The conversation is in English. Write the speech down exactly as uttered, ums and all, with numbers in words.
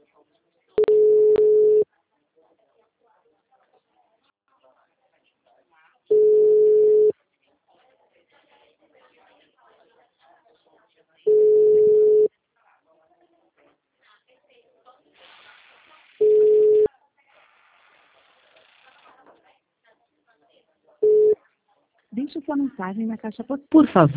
Deixe sua mensagem na caixa postal. Por favor.